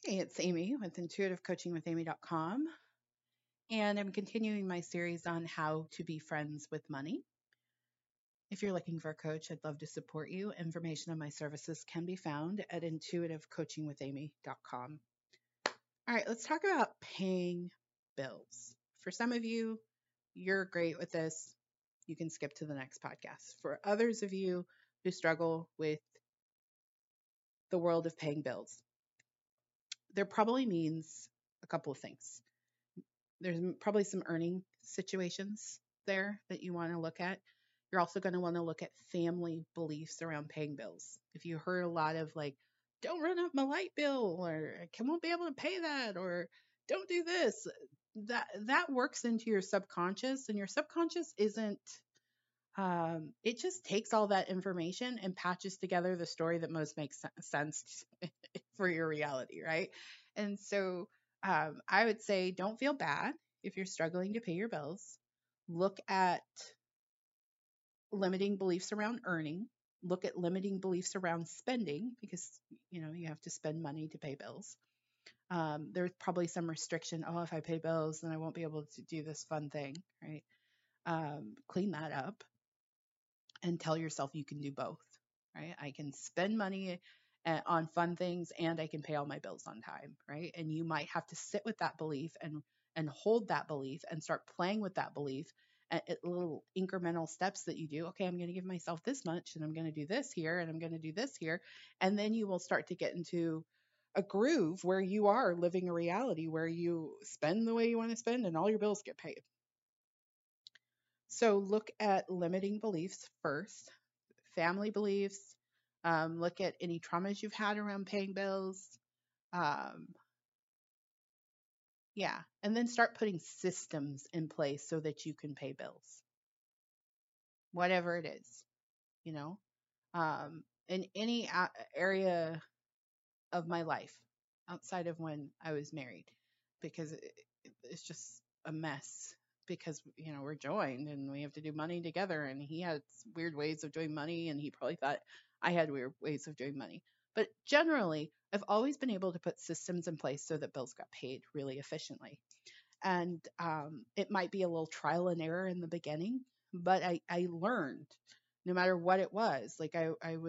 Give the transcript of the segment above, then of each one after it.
Hey, it's Amy with intuitivecoachingwithamy.com, and I'm continuing my series on how to be friends with money. If you're looking for a coach, I'd love to support you. Information on my services can be found at intuitivecoachingwithamy.com. All right, let's talk about paying bills. For some of you, you're great with this. You can skip to the next podcast. For others of you who struggle with the world of paying bills, there probably means a couple of things. There's probably some earning situations there that you want to look at. You're also going to want to look at family beliefs around paying bills. If you heard a lot of like, don't run up my light bill, or I won't be able to pay that, or don't do this, that works into your subconscious, and your subconscious isn't. It just takes all that information and patches together the story that most makes sense for your reality, right? And so I would say don't feel bad if you're struggling to pay your bills. Look at limiting beliefs around earning. Look at limiting beliefs around spending because you have to spend money to pay bills. There's probably some restriction. Oh, if I pay bills, then I won't be able to do this fun thing, right? Clean that up and tell yourself you can do both, right? I can spend money on fun things and I can pay all my bills on time, right? And you might have to sit with that belief and hold that belief and start playing with that belief at little incremental steps that you do. Okay, I'm going to give myself this much and I'm going to do this here and I'm going to do this here. And then you will start to get into a groove where you are living a reality where you spend the way you want to spend and all your bills get paid. So look at limiting beliefs first, family beliefs, look at any traumas you've had around paying bills. Um, yeah. And then start putting systems in place so that you can pay bills, whatever it is, you know, in any area of my life outside of when I was married, because it's just a mess. Because we're joined and we have to do money together, and he had weird ways of doing money, and he probably thought I had weird ways of doing money. But generally, I've always been able to put systems in place so that bills got paid really efficiently. And it might be a little trial and error in the beginning, but I learned no matter what it was. Like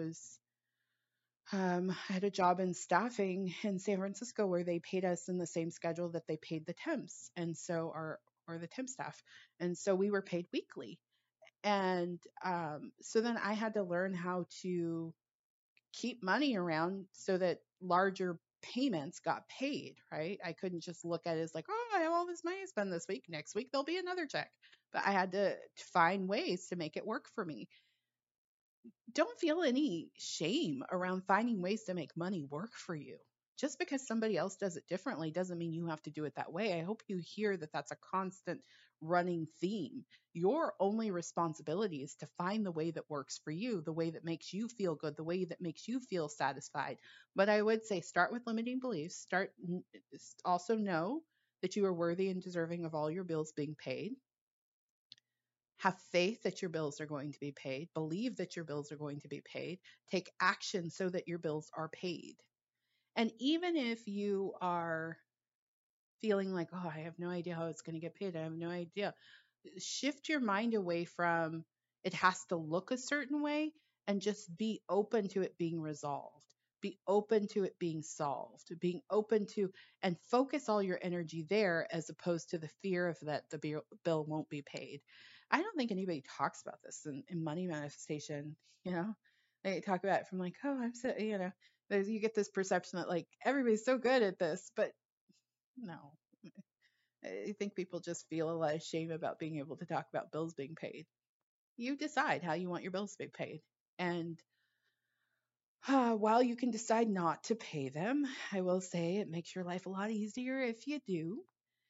I had a job in staffing in San Francisco where they paid us in the same schedule that they paid the temps, and so or the temp staff, and so we were paid weekly. And so then I had to learn how to keep money around so that larger payments got paid. Right? I couldn't just look at it as like, oh, I have all this money to spend this week. Next week there'll be another check, but I had to find ways to make it work for me. Don't feel any shame around finding ways to make money work for you. Just because somebody else does it differently doesn't mean you have to do it that way. I hope you hear that that's a constant running theme. Your only responsibility is to find the way that works for you, the way that makes you feel good, the way that makes you feel satisfied. But I would say start with limiting beliefs. Also know that you are worthy and deserving of all your bills being paid. Have faith that your bills are going to be paid. Believe that your bills are going to be paid. Take action so that your bills are paid. And even if you are feeling like, oh, I have no idea how it's going to get paid, I have no idea, shift your mind away from it has to look a certain way and just be open to it being resolved. Be open to it being solved, being open to, and focus all your energy there as opposed to the fear of that the bill won't be paid. I don't think anybody talks about this in money manifestation. You know, they talk about it from like, oh, I'm so, you get this perception that like everybody's so good at this, but no. I think people just feel a lot of shame about being able to talk about bills being paid. You decide how you want your bills to be paid. And while you can decide not to pay them, I will say it makes your life a lot easier if you do.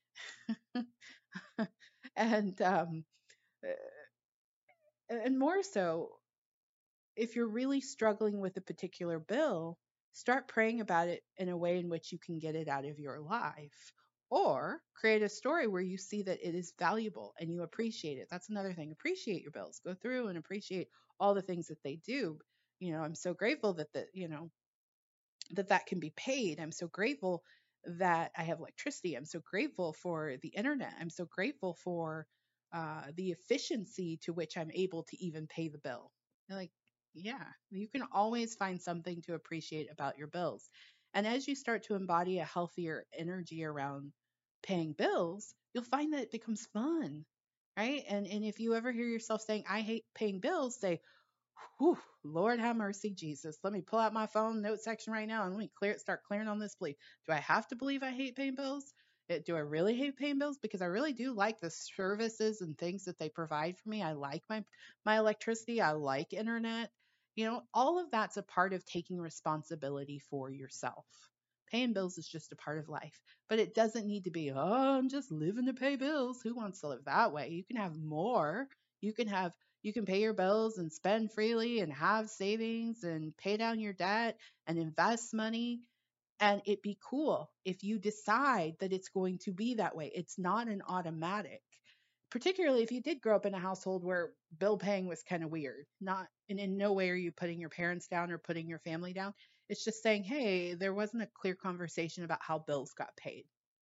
and uh, and more so, if you're really struggling with a particular bill, start praying about it in a way in which you can get it out of your life. Or create a story where you see that it is valuable and you appreciate it. That's another thing. Appreciate your bills. Go through and appreciate all the things that they do. I'm so grateful that that can be paid. I'm so grateful that I have electricity. I'm so grateful for the internet. I'm so grateful for the efficiency to which I'm able to even pay the bill. Like, yeah, you can always find something to appreciate about your bills. And as you start to embody a healthier energy around paying bills, you'll find that it becomes fun, right? And if you ever hear yourself saying, I hate paying bills, say, whew, Lord have mercy, Jesus. Let me pull out my phone note section right now and let me start clearing on this belief. Do I have to believe I hate paying bills? Do I really hate paying bills? Because I really do like the services and things that they provide for me. I like my electricity. I like internet. All of that's a part of taking responsibility for yourself. Paying bills is just a part of life, but it doesn't need to be, oh, I'm just living to pay bills. Who wants to live that way? You can have more. You can have you can pay your bills and spend freely and have savings and pay down your debt and invest money. And it be cool if you decide that it's going to be that way. It's not an automatic, particularly if you did grow up in a household where bill paying was kind of weird. Not, and in no way are you putting your parents down or putting your family down. It's just saying, hey, there wasn't a clear conversation about how bills got paid,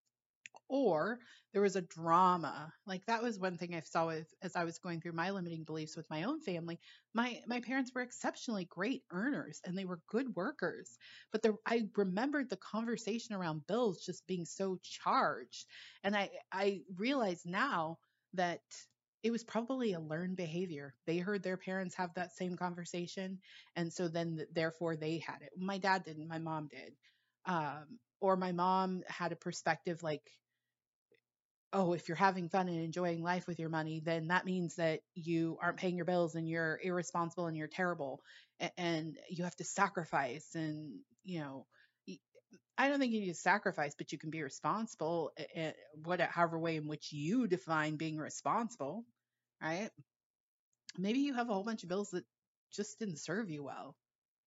or there was a drama. Like that was one thing I saw with as I was going through my limiting beliefs with my own family. My parents were exceptionally great earners and they were good workers, but I remembered the conversation around bills just being so charged, and I realize now that it was probably a learned behavior. They heard their parents have that same conversation, and so then therefore they had it. My dad didn't, my mom did. Or my mom had a perspective like, oh, if you're having fun and enjoying life with your money, then that means that you aren't paying your bills and you're irresponsible and you're terrible, and you have to sacrifice. And, y- I don't think you need to sacrifice, but you can be responsible, however way in which you define being responsible, right? Maybe you have a whole bunch of bills that just didn't serve you well.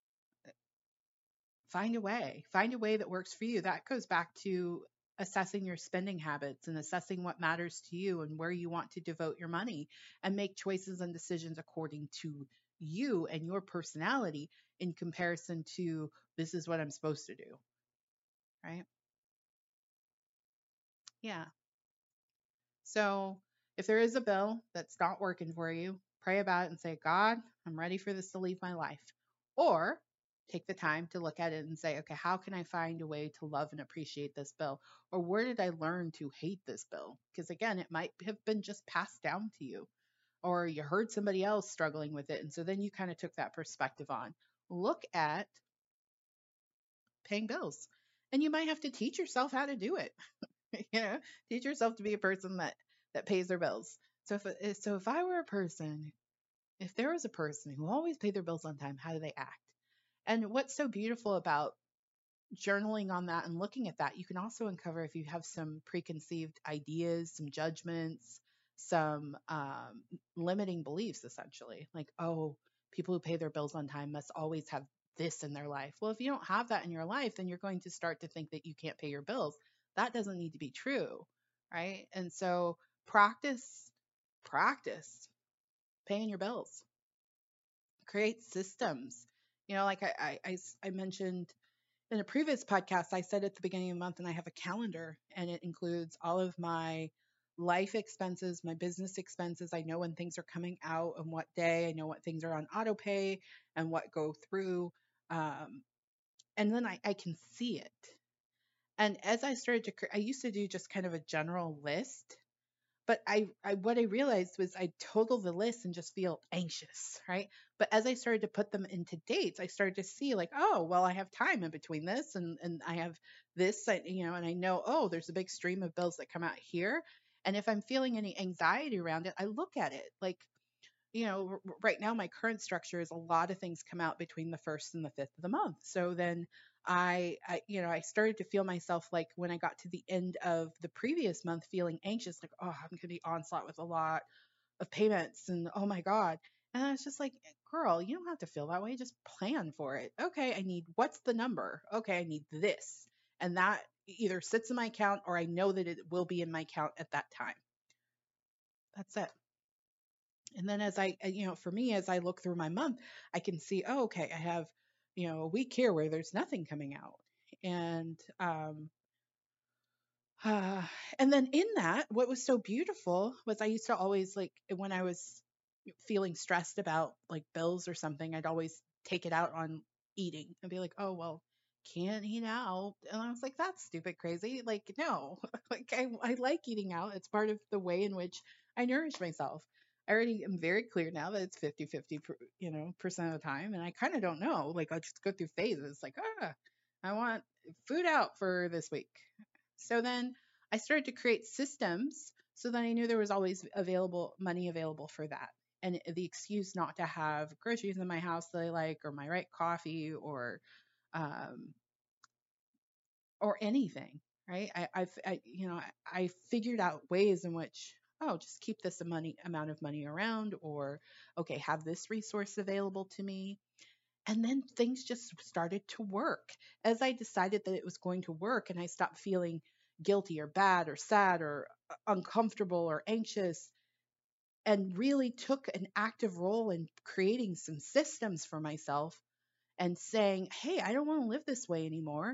Find a way that works for you. That goes back to assessing your spending habits and assessing what matters to you and where you want to devote your money, and make choices and decisions according to you and your personality in comparison to this is what I'm supposed to do, right? Yeah. So if there is a bill that's not working for you, pray about it and say, God, I'm ready for this to leave my life. Or take the time to look at it and say, okay, how can I find a way to love and appreciate this bill? Or where did I learn to hate this bill? Because again, it might have been just passed down to you, or you heard somebody else struggling with it. And so then you kind of took that perspective on. Look at paying bills. And you might have to teach yourself how to do it. you know, teach yourself to be a person that pays their bills. So if I were a person, if there was a person who always paid their bills on time, how do they act? And what's so beautiful about journaling on that and looking at that, you can also uncover if you have some preconceived ideas, some judgments, some limiting beliefs, essentially. Like, oh, people who pay their bills on time must always have this in their life. Well, if you don't have that in your life, then you're going to start to think that you can't pay your bills. That doesn't need to be true, right? And so practice paying your bills, create systems. Like I mentioned in a previous podcast, I said at the beginning of the month, and I have a calendar, and it includes all of my life expenses, my business expenses. I know when things are coming out and what day. I know what things are on auto pay and what go through. Um, and then I can see it. And as I started I used to do just kind of a general list, but I what I realized was I total the list and just feel anxious, right? But as I started to put them into dates, I started to see like, oh, well, I have time in between this, and I have this, and I know, oh, there's a big stream of bills that come out here. And if I'm feeling any anxiety around it, I look at it like, right now my current structure is a lot of things come out between the first and the fifth of the month. So then I started to feel myself like when I got to the end of the previous month feeling anxious, like, oh, I'm going to be onslaught with a lot of payments and oh my God. And I was just like, girl, you don't have to feel that way. Just plan for it. Okay, what's the number? Okay, I need this. And that either sits in my account or I know that it will be in my account at that time. That's it. And then for me, as I look through my month, I can see, oh, okay, I have, a week here where there's nothing coming out. And Uh, and then in that, what was so beautiful was I used to always like when I was feeling stressed about like bills or something, I'd always take it out on eating and be like, oh, well, can't eat out. And I was like, that's stupid crazy. Like, no, like I like eating out. It's part of the way in which I nourish myself. I already am very clear now that it's 50-50, percent of the time. And I kind of don't know. Like, I just go through phases like, I want food out for this week. So then I started to create systems so that I knew there was always available money available for that. And the excuse not to have groceries in my house that I like, or my right coffee, um, or anything, right? I figured out ways in which, oh, just keep this amount of money around, or okay, have this resource available to me. And then things just started to work as I decided that it was going to work, and I stopped feeling guilty or bad or sad or uncomfortable or anxious, and really took an active role in creating some systems for myself and saying, hey, I don't want to live this way anymore.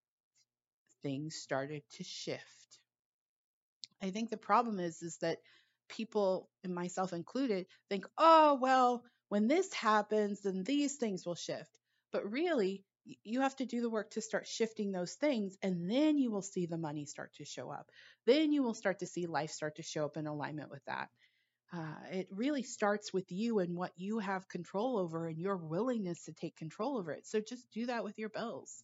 Things started to shift. I think the problem is that people, and myself included, think, oh, well, when this happens, then these things will shift. But really, you have to do the work to start shifting those things, and then you will see the money start to show up. Then you will start to see life start to show up in alignment with that. It really starts with you and what you have control over and your willingness to take control over it. So just do that with your bills.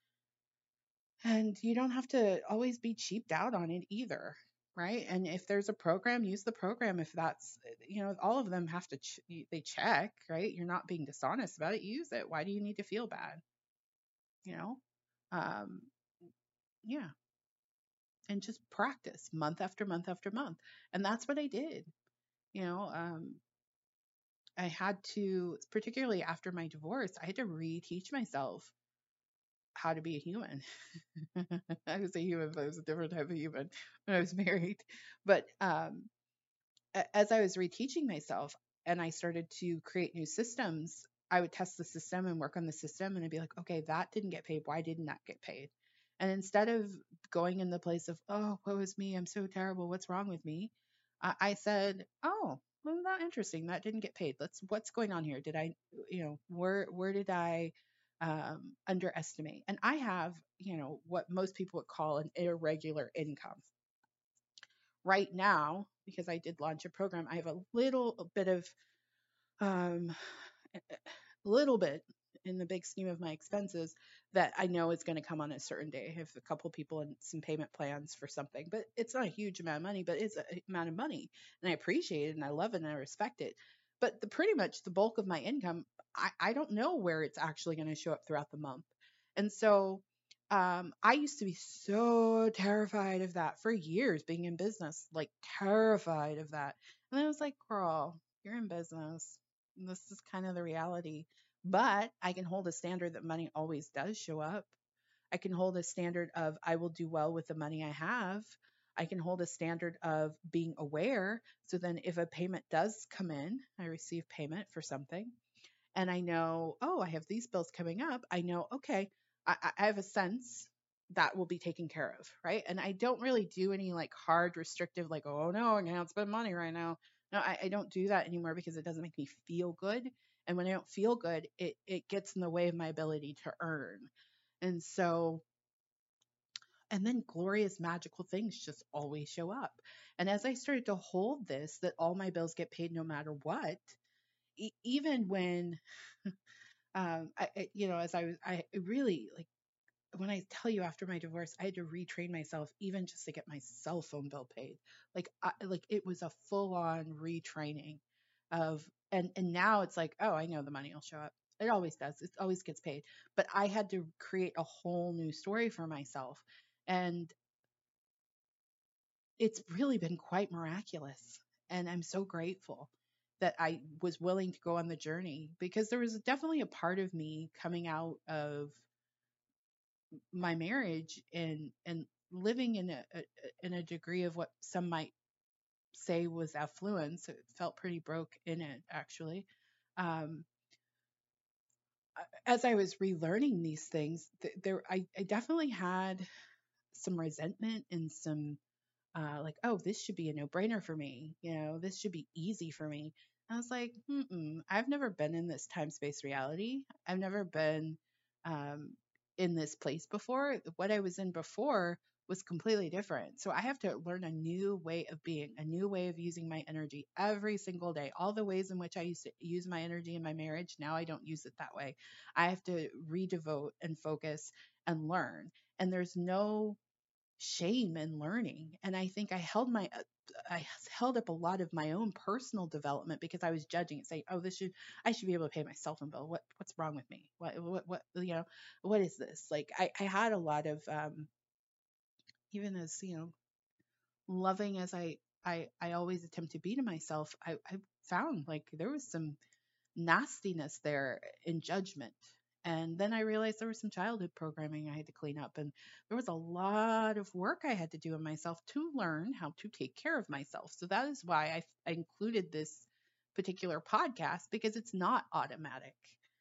And you don't have to always be cheaped out on it either, right? And if there's a program, use the program. If that's, all of them have to, they check, right? You're not being dishonest about it. Use it. Why do you need to feel bad? You know? Um, yeah. And just practice month after month after month. And that's what I did. You know, um, I had to, particularly after my divorce, I had to reteach myself how to be a human. I was a human, but I was a different type of human when I was married. But as I was reteaching myself and I started to create new systems, I would test the system and work on the system, and I'd be like, okay, that didn't get paid. Why didn't that get paid? And instead of going in the place of, oh, woe is me, I'm so terrible, what's wrong with me? I said, oh, well, not interesting. That didn't get paid. What's going on here? Did I, where did I underestimate? And I have, what most people would call an irregular income right now, because I did launch a program. I have a um, little bit in the big scheme of my expenses that I know is going to come on a certain day. I have a couple people and some payment plans for something, but it's not a huge amount of money, but it's an amount of money, and I appreciate it and I love it and I respect it. But pretty much the bulk of my income, I don't know where it's actually going to show up throughout the month. And so I used to be so terrified of that for years, being in business, like terrified of that. And I was like, girl, you're in business. This is kind of the reality. But I can hold a standard that money always does show up. I can hold a standard of I will do well with the money I have. I can hold a standard of being aware. So then if a payment does come in, I receive payment for something, and I know, oh, I have these bills coming up. I know, okay, I have a sense that will be taken care of, right? And I don't really do any like hard restrictive, like, oh no, I can't spend money right now. No, I don't do that anymore because it doesn't make me feel good. And when I don't feel good, it gets in the way of my ability to earn. And so, and then glorious magical things just always show up. And as I started to hold this, that all my bills get paid no matter what, even when as I really like, when I tell you after my divorce, I had to retrain myself even just to get my cell phone bill paid. Like it was a full on retraining of, and now it's like, oh, I know the money will show up. It always does. It always gets paid. But I had to create a whole new story for myself. And it's really been quite miraculous. And I'm so grateful that I was willing to go on the journey, because there was definitely a part of me coming out of my marriage and living in a degree of what some might say was affluence. It felt pretty broke in it, actually. Um, as I was relearning these things, I definitely had some resentment and some like, oh, this should be a no brainer for me. This should be easy for me. I was like, I've never been in this time space reality. I've never been um, in this place before. What I was in before was completely different. So I have to learn a new way of being, a new way of using my energy every single day. All the ways in which I used to use my energy in my marriage, now I don't use it that way. I have to redevote and focus and learn. And there's no shame in learning. And I think I held up a lot of my own personal development because I was judging it, saying, "Oh, I should be able to pay my cell phone bill. What's wrong with me? What is this?" Like I had a lot of, even as loving as I always attempt to be to myself, I found like there was some nastiness there in judgment. And then I realized there was some childhood programming I had to clean up. And there was a lot of work I had to do in myself to learn how to take care of myself. So that is why I included this particular podcast, because it's not automatic.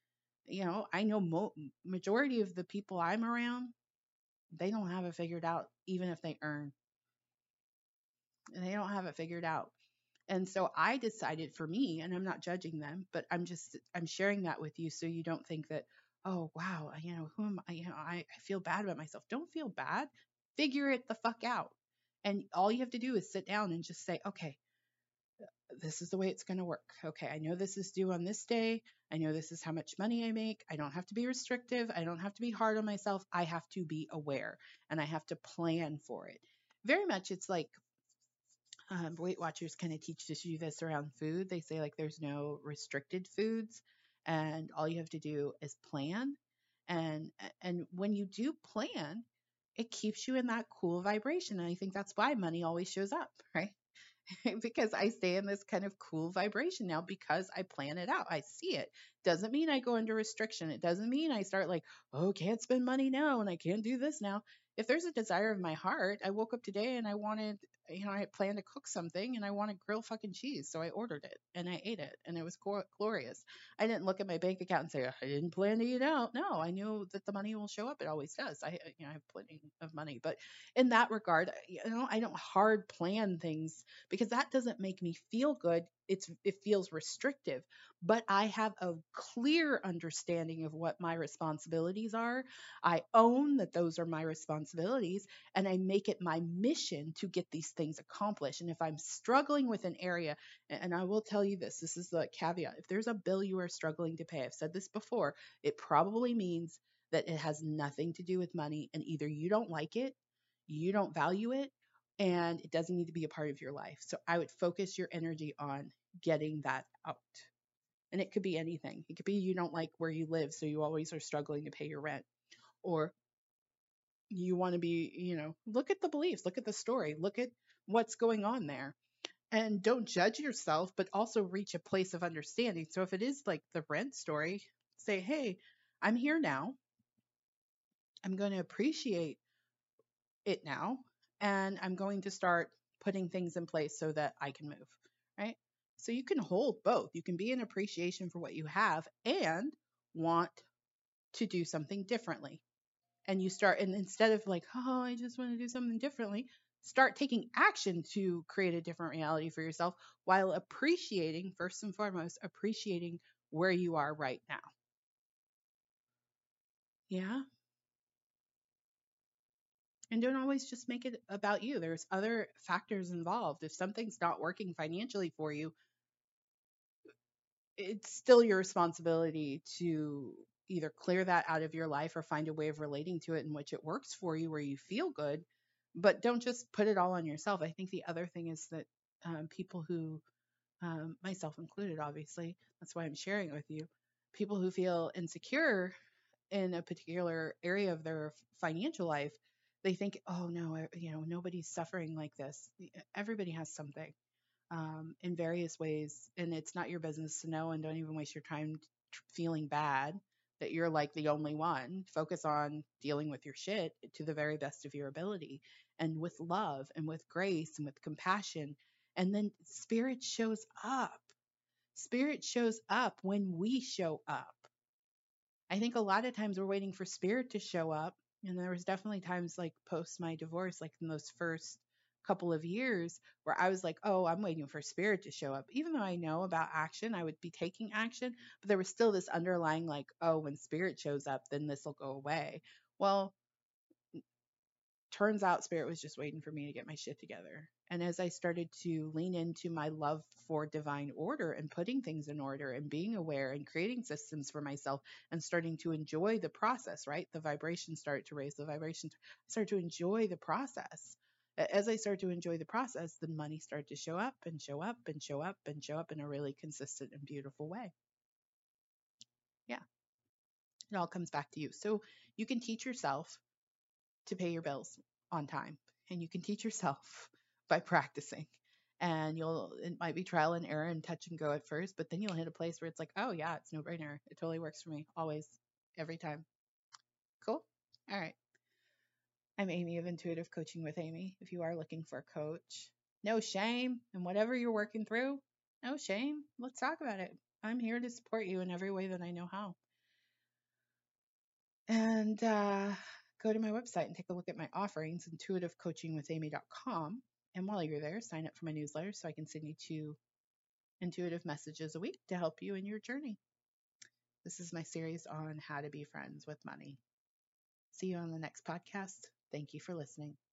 I know majority of the people I'm around, they don't have it figured out, even if they earn. And they don't have it figured out. And so I decided for me, and I'm not judging them, but I'm sharing that with you so you don't think that, oh wow, who am I? I feel bad about myself. Don't feel bad. Figure it the fuck out. And all you have to do is sit down and just say, okay, this is the way it's going to work. Okay, I know this is due on this day. I know this is how much money I make. I don't have to be restrictive. I don't have to be hard on myself. I have to be aware and I have to plan for it. Very much it's like Weight Watchers kind of teach you this around food. They say like there's no restricted foods, and all you have to do is plan. And and when you do plan, it keeps you in that cool vibration. And I think that's why money always shows up, right? Because I stay in this kind of cool vibration now because I plan it out. I see it. Doesn't mean I go under restriction. It doesn't mean I start like, oh, can't spend money now and I can't do this now. If there's a desire of my heart, I woke up today and I wanted, I had planned to cook something and I wanted grilled fucking cheese. So I ordered it and I ate it and it was glorious. I didn't look at my bank account and say, I didn't plan to eat out. No, I knew that the money will show up. It always does. I have plenty of money. But in that regard, I don't hard plan things because that doesn't make me feel good. It feels restrictive, but I have a clear understanding of what my responsibilities are. I own that those are my responsibilities and I make it my mission to get these things accomplished. And if I'm struggling with an area, and I will tell you this is the caveat. If there's a bill you are struggling to pay, I've said this before, it probably means that it has nothing to do with money and either you don't like it, you don't value it, and it doesn't need to be a part of your life. So I would focus your energy on getting that out. And it could be anything. It could be you don't like where you live, so you always are struggling to pay your rent. Or you want to be, look at the beliefs, look at the story, look at what's going on there. And don't judge yourself, but also reach a place of understanding. So if it is like the rent story, say, hey, I'm here now. I'm going to appreciate it now, and I'm going to start putting things in place so that I can move, right? So you can hold both. You can be in appreciation for what you have and want to do something differently. And you start, and instead of like, oh, I just want to do something differently, start taking action to create a different reality for yourself while appreciating, first and foremost, appreciating where you are right now. Yeah. And don't always just make it about you. There's other factors involved. If something's not working financially for you, it's still your responsibility to either clear that out of your life or find a way of relating to it in which it works for you where you feel good. But don't just put it all on yourself. I think the other thing is that people who, myself included, obviously, that's why I'm sharing it with you, people who feel insecure in a particular area of their financial life, they think, oh no, nobody's suffering like this. Everybody has something in various ways, and it's not your business to know. And don't even waste your time feeling bad that you're like the only one. Focus on dealing with your shit to the very best of your ability, and with love, and with grace, and with compassion. And then spirit shows up. Spirit shows up when we show up. I think a lot of times we're waiting for spirit to show up And there was definitely times like post my divorce, like in those first couple of years where I was like, oh, I'm waiting for spirit to show up. Even though I know about action, I would be taking action, but there was still this underlying like, oh, when spirit shows up, then this will go away. Well, turns out spirit was just waiting for me to get my shit together. And as I started to lean into my love for divine order and putting things in order and being aware and creating systems for myself and starting to enjoy the process, right? The vibrations started to raise, the vibrations started to enjoy the process. As I started to enjoy the process, the money started to show up and show up and show up and show up in a really consistent and beautiful way. Yeah, it all comes back to you. So you can teach yourself to pay your bills on time. And you can teach yourself by practicing. And it might be trial and error and touch and go at first, but then you'll hit a place where it's like, oh yeah, it's no brainer. It totally works for me. Always, every time. Cool. All right. I'm Amy of Intuitive Coaching with Amy. If you are looking for a coach, no shame. And whatever you're working through, no shame. Let's talk about it. I'm here to support you in every way that I know how. And go to my website and take a look at my offerings, intuitivecoachingwithamy.com. And while you're there, sign up for my newsletter so I can send you 2 intuitive messages a week to help you in your journey. This is my series on how to be friends with money. See you on the next podcast. Thank you for listening.